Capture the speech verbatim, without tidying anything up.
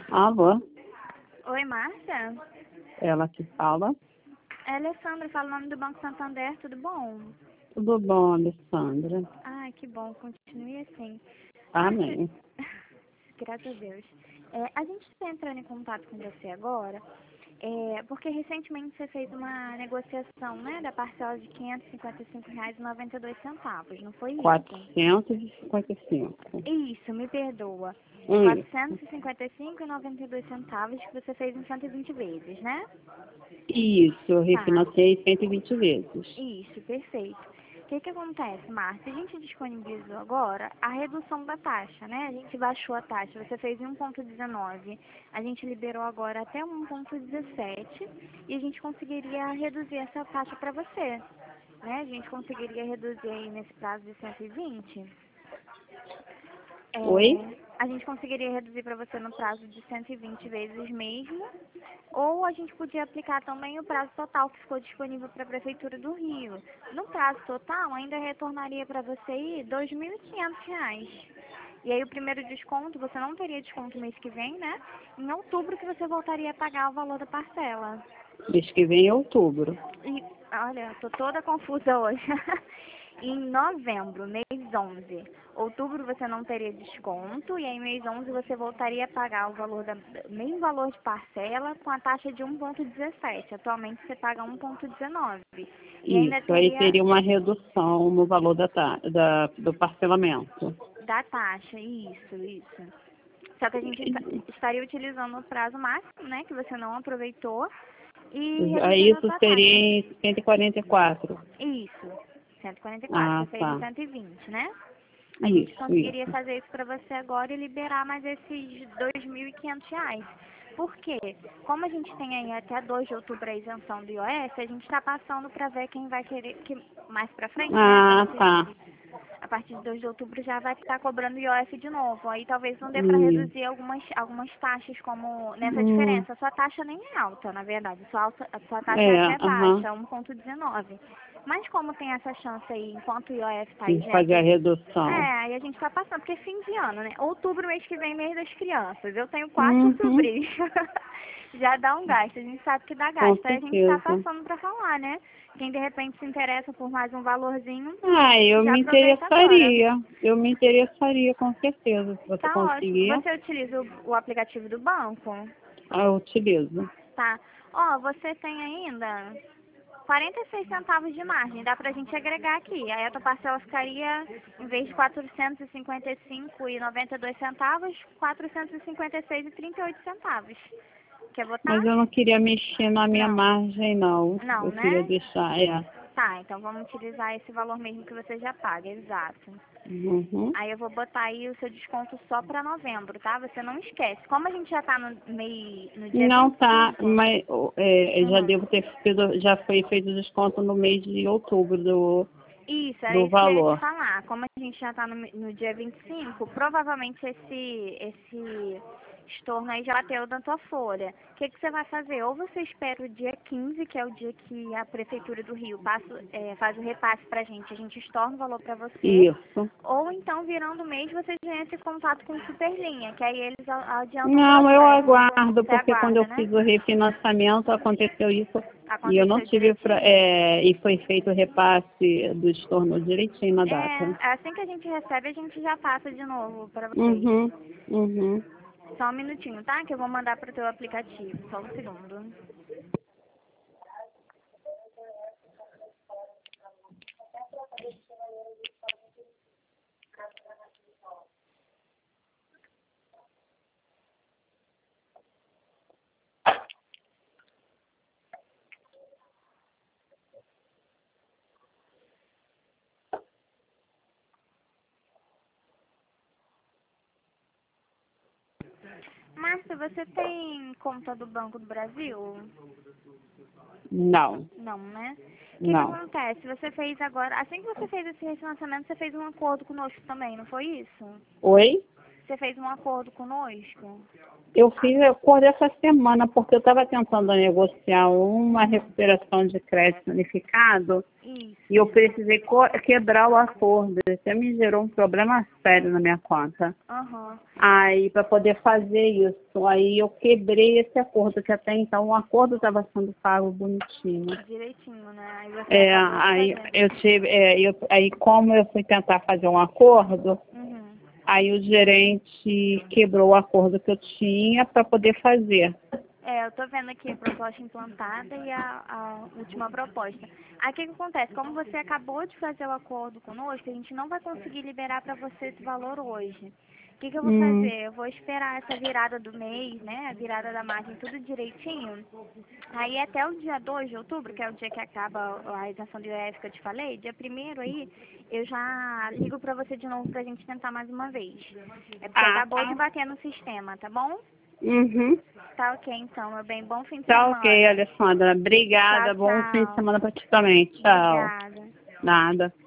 Alô? Oi, Márcia? Ela que fala. É Alessandra, fala o nome do Banco Santander, tudo bom? Tudo bom, Alessandra? Ai, que bom, continue assim. Márcia, Amém. graças a Deus. É, a gente está entrando em contato com você agora, é, porque recentemente você fez uma negociação, né, da parcela de quinhentos e cinquenta e cinco reais e noventa e dois centavos, não foi isso? quatrocentos e cinquenta e cinco. Isso, me perdoa. Isso. quatrocentos e cinquenta e cinco reais e noventa e dois centavos que você fez em cento e vinte vezes, né? Isso, eu Tá. refinanciei cento e vinte vezes. Isso, perfeito. O que que acontece, Márcia? A gente disponibilizou agora a redução da taxa, né? A gente baixou a taxa. Você fez em um ponto dezenove. A gente liberou agora até um ponto dezessete e a gente conseguiria reduzir essa taxa para você, né? A gente conseguiria reduzir aí nesse prazo de cento e vinte. Oi? É, a gente conseguiria reduzir para você no prazo de cento e vinte vezes mesmo, ou a gente podia aplicar também o prazo total que ficou disponível para a Prefeitura do Rio. No prazo total, ainda retornaria para você aí dois mil e quinhentos reais. E aí o primeiro desconto, você não teria desconto mês que vem, né? Em outubro que você voltaria a pagar o valor da parcela. Mês que vem é outubro. E, olha, tô toda confusa hoje. Em novembro, mês onze. Outubro você não teria desconto e aí mês onze você voltaria a pagar o valor da mesmo valor de parcela com a taxa de um ponto dezessete. Atualmente você paga um ponto dezenove. E ainda Isso, aí teria teria uma redução no valor da, ta- da, do parcelamento. da taxa, isso, isso. Só que a gente esta- estaria utilizando o prazo máximo, né, que você não aproveitou e Aí reduzindo a isso sua seria taxa. em cento e quarenta e quatro. Isso, cento e quarenta e quatro. Ah, Você fez em tá. cento e vinte, né? A gente Isso, conseguiria isso. fazer isso para você agora e liberar mais esses dois mil e quinhentos reais. Por quê? Como a gente tem aí até dois de outubro a isenção do I O F, a gente está passando para ver quem vai querer, que mais para frente, né? A Ah, partir, tá. a partir de dois de outubro já vai estar cobrando I O F de novo. Aí talvez não dê para Isso. reduzir algumas, algumas taxas como nessa Hum, diferença. A sua taxa nem é alta, na verdade. A sua, alta, a sua taxa é é, até aham. baixa, um ponto dezenove. Mas como tem essa chance aí, enquanto o I O F está De fazer a isento, redução. é, aí a gente tá passando, porque é fim de ano, né? Outubro, mês que vem, mês das crianças. Eu tenho quatro Uhum, sobrinhos. Já dá um gasto, a gente sabe que dá com gasto. Aí a gente tá certeza. passando pra falar, né? Quem de repente se interessa por mais um valorzinho, Ah, eu já me aproveita agora. interessaria. Eu me interessaria com certeza, se você Tá ótimo. conseguir. Você utiliza o, o aplicativo do banco? Ah, eu utilizo. Tá. Ó, você tem ainda quarenta e seis centavos de margem, dá pra gente agregar aqui. Aí a tua parcela ficaria, em vez de quatrocentos e cinquenta e cinco reais e noventa e dois centavos, quatrocentos e cinquenta e seis reais e trinta e oito centavos. Quer botar? Mas eu não queria mexer na minha Não. margem, não. Não, Eu queria né? deixar, é. Tá, então vamos utilizar esse valor mesmo que você já paga, exato. Uhum. Aí eu vou botar aí o seu desconto só pra novembro, tá? Você não esquece. Como a gente já tá no, mei, no dia Não vinte e tá, cinco, mas é, eu já uhum. devo ter feito, já foi feito desconto no mês de outubro do, Isso, era do isso que eu ia te valor. falar. Como a gente já está no, no dia vinte e cinco, provavelmente esse, esse estorno aí já bateu na tua folha. O que, que você vai fazer? Ou você espera o dia quinze, que é o dia que a Prefeitura do Rio passa, é, faz o repasse pra gente, a gente estorna o valor para você, Isso. ou então, virando o mês, você já entra em contato com o Superlinha, que aí eles a- adiantam o Não, eu processo. aguardo, Você porque quando eu aguarda, né? fiz o refinanciamento aconteceu isso e eu não Aconteceu tive pra, direitinho. é, e foi feito o repasse do estorno direitinho na data. É, assim que a gente recebe, a gente já passa de novo para vocês. Uhum, uhum. Só um minutinho, tá? Que eu vou mandar pro teu aplicativo. Só um segundo. Márcia, você tem conta do Banco do Brasil? Não, Não, né? O que que não. acontece? Você fez agora... Assim que você fez esse refinanciamento, você fez um acordo conosco também, não foi isso? Oi? Você fez um acordo conosco? Eu fiz acordo essa semana, porque eu estava tentando negociar uma recuperação de crédito unificado. Isso. E eu precisei quebrar o acordo. Isso me gerou um problema sério na minha conta. Uhum. Aí, para poder fazer isso, aí eu quebrei esse acordo, que até então o acordo estava sendo pago bonitinho. Direitinho, né? Aí você É, acabou de aí fazer. eu tive, é, eu, aí como eu fui tentar fazer um acordo, Uhum. aí o gerente quebrou o acordo que eu tinha para poder fazer. É, eu tô vendo aqui a proposta implantada e a, a última proposta. Aí o que que acontece? Como você acabou de fazer o acordo conosco, a gente não vai conseguir liberar para você esse valor hoje. O que que eu vou Hum. fazer? Eu vou esperar essa virada do mês, né? A virada da margem, tudo direitinho. Aí até o dia dois de outubro, que é o dia que acaba a isenção do I R F que eu te falei, dia primeiro aí, eu já ligo para você de novo pra gente tentar mais uma vez. É porque Ah, acabou tá. de bater no sistema, tá bom? Uhum. Tá ok, então, meu bem. Bom fim de Tá semana. ok, Alessandra. Obrigada. Tchau, Bom fim de tchau. semana para ti também. Tchau. Obrigada. Nada.